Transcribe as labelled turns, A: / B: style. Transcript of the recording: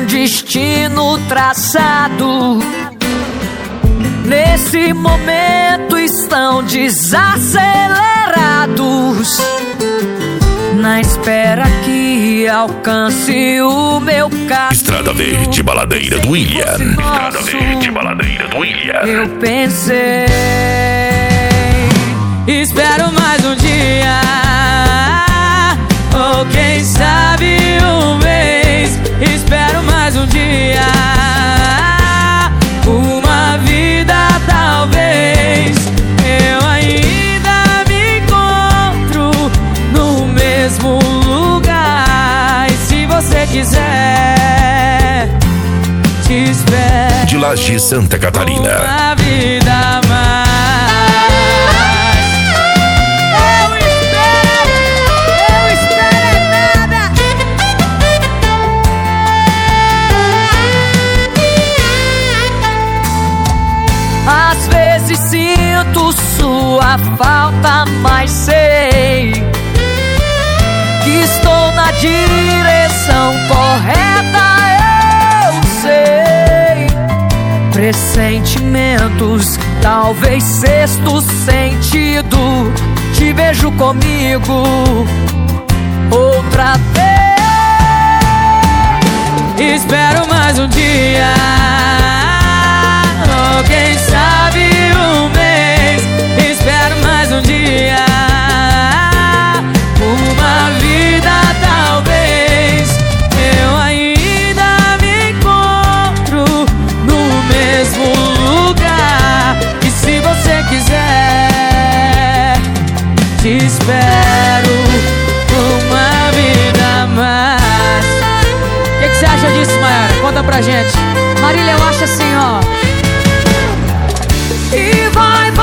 A: destino traçado. Nesse momento estão desacelerados, na espera que alcance o meu caminho.
B: Estrada Verde Baladeira do William. Estrada Verde Baladeira do William.
A: Eu pensei,
C: espero mais um dia, ou quem sabe um mês. Espero mais um dia, uma vida talvez. Eu ainda me encontro no mesmo lugar, e se você quiser, te espero.
B: De Laje, Santa Catarina.
C: Uma vida mais.
A: às vezes sinto sua falta, mas sei que estou na direção correta. Eu sei, pressentimentos, talvez sexto sentido. Te vejo comigo outra vez.
C: Espero mais um dia, ou quem sabe um mês. Espero mais um dia, uma vida talvez. Eu ainda me encontro no mesmo lugar, e se você quiser, te espero uma vida a mais. O que você acha disso, Mayara? Conta pra gente.
D: Marília, eu acho assim, ó.
A: E vai